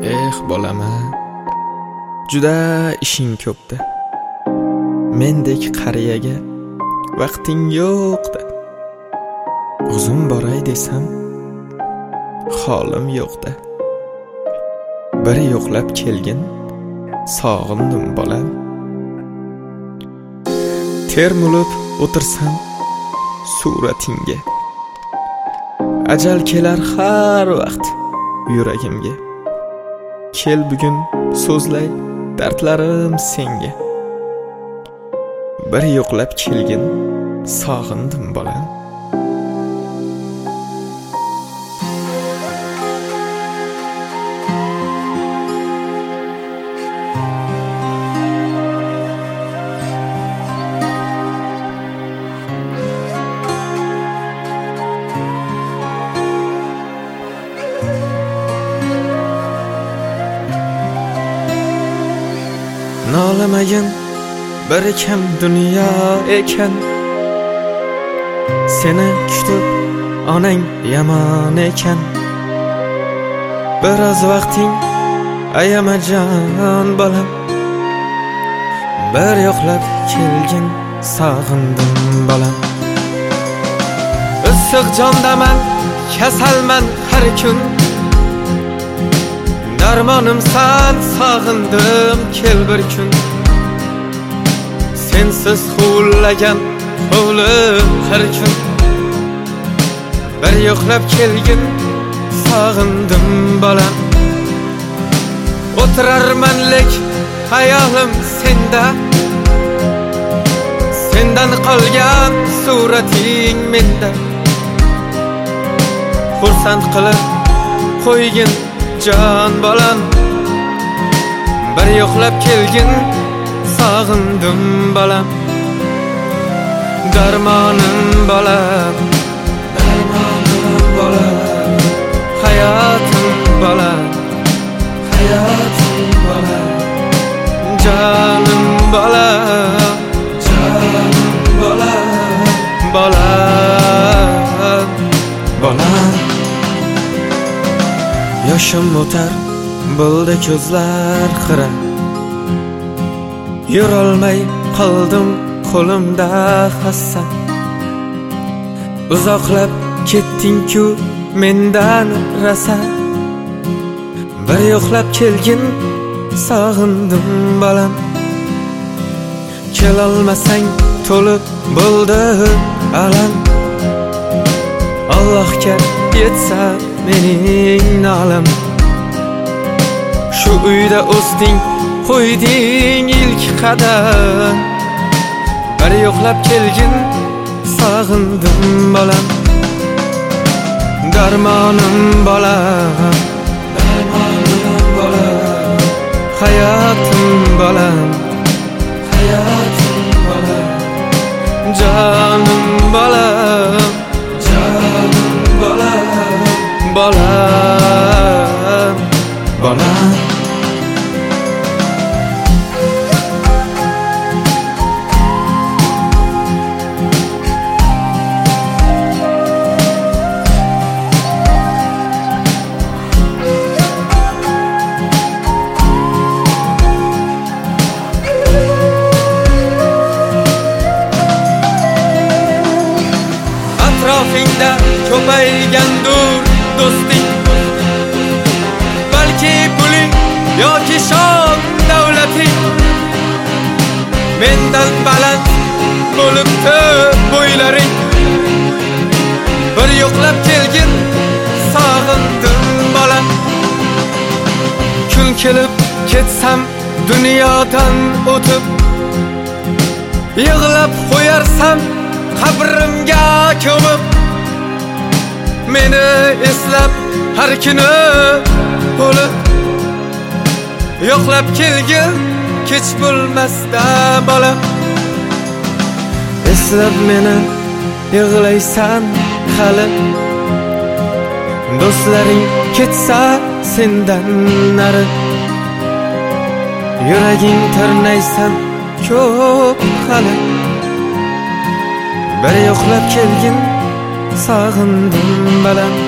bolama, juda ishing ko'pda. Mendek qariyaga vaqting yo'qda. O'zim boray desam, holim yo'qda. Bir yo'qlab kelgin, sog'indim bolam. Termulib o'tirsam suratingga, ajal kelar har vaqt yuragimga. Kel bugun so'zlay dardlarim senga. Bir yo'qlab kelgin, sog'indim bolam. Nolamayin bir kam dunyo ekan, seni kutib onang yomon ekan. Biroz vaqting ayamajon bolam. Bir yo'qlab kelgin, sog'indim bolam. Issiq jondaman, kasalman har kun. Darmonim san, sog'indim kel bir kun. Sensiz huvillagan hovlim har kun. Bir yo'qlab kelgin, sog'indim bolam. O'tirarmanlik hayolim senda, sendan qolgan surating menda. Xursand qilib qo'ygin jon bolam. Bir yo'qlab kelgin, sog'indim bolam. Darmonim bolam, darmonim bolam. Hayotim bolam, hayotim bolam. Jonim bolam, jonim bolam. Bolam, bolam. Yoshim o'tar, bo'ldi ko'zlar xira. Yurolmay qoldim, qo'limda hassa. Uzoqlab ketding-ku mendan rasa. Bir yo'qlab kelgin, sog'indim bolam. Kelolmasang to'lib bo'ldi alam. Allohga yetsa mening nolam. Shu uyda o'sding, qo'yding ilk qadam. Bir yo'qlab kelgin, sog'indim bolam. Darmonim bolam, darmonim bolam. Hayotim bolam, hayotim bolam. Jonim bolam, jonim bolam. Bolam, bolam. Atrofingda ko'paygandur do'sting. Balki puling yoki shon davlating. Mendan baland bo'libdi bo'ylaring. Bir yo'qlab kelgin, sog'indim bolam. Kun kelib ketsam dunyodan o'tib, yig'lab qo'yarsam qabrimga ko'mib. Meni eslab har kuni bo'lib, yo'qlab kelgin, kech bo'lmasda bolam. Eslab meni yig'laysan hali. Do'stlaring ketsa sendan nari. Yuraging tirnaysan ko'p hali. Bir yo'qlab kelgin, sog'indim bolam.